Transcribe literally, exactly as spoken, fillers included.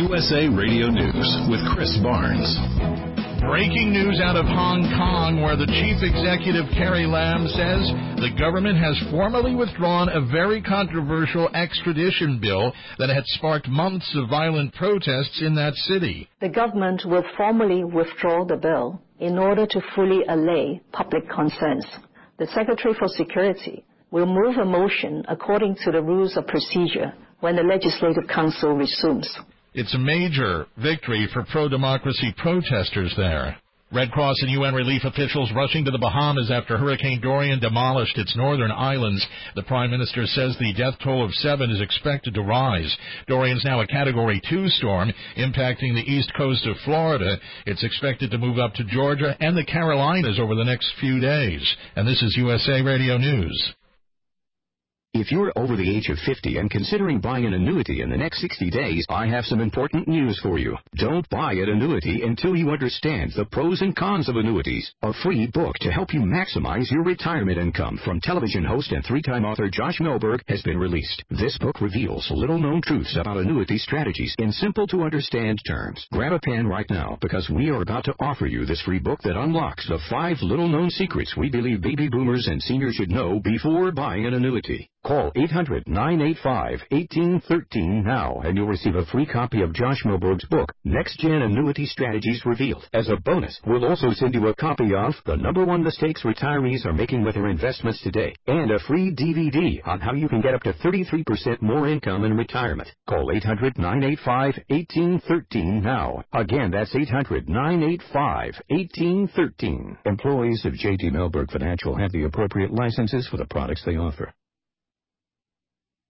U S A Radio News with Chris Barnes. Breaking news out of Hong Kong, where the chief executive, Carrie Lam, says the government has formally withdrawn a very controversial extradition bill that had sparked months of violent protests in that city. The government will formally withdraw the bill in order to fully allay public concerns. The Secretary for Security will move a motion according to the rules of procedure when the Legislative Council resumes. It's a major victory for pro-democracy protesters there. Red Cross and U N relief officials rushing to the Bahamas after Hurricane Dorian demolished its northern islands. The Prime Minister says the death toll of seven is expected to rise. Dorian's now a Category two storm, impacting the east coast of Florida. It's expected to move up to Georgia and the Carolinas over the next few days. And this is U S A Radio News. If you're over the age of fifty and considering buying an annuity in the next sixty days, I have some important news for you. Don't buy an annuity until you understand the pros and cons of annuities. A free book to help you maximize your retirement income from television host and three-time author Josh Milberg has been released. This book reveals little-known truths about annuity strategies in simple-to-understand terms. Grab a pen right now because we are about to offer you this free book that unlocks the five little-known secrets we believe baby boomers and seniors should know before buying an annuity. Call eight hundred, nine eight five, one eight one three now, and you'll receive a free copy of Josh Milberg's book, Next Gen Annuity Strategies Revealed. As a bonus, we'll also send you a copy of The Number One Mistakes Retirees Are Making with Their Investments Today, and a free D V D on how you can get up to thirty-three percent more income in retirement. Call eight hundred, nine eight five, one eight one three now. Again, that's eight hundred, nine eight five, one eight one three. Employees of J T Milberg Financial have the appropriate licenses for the products they offer.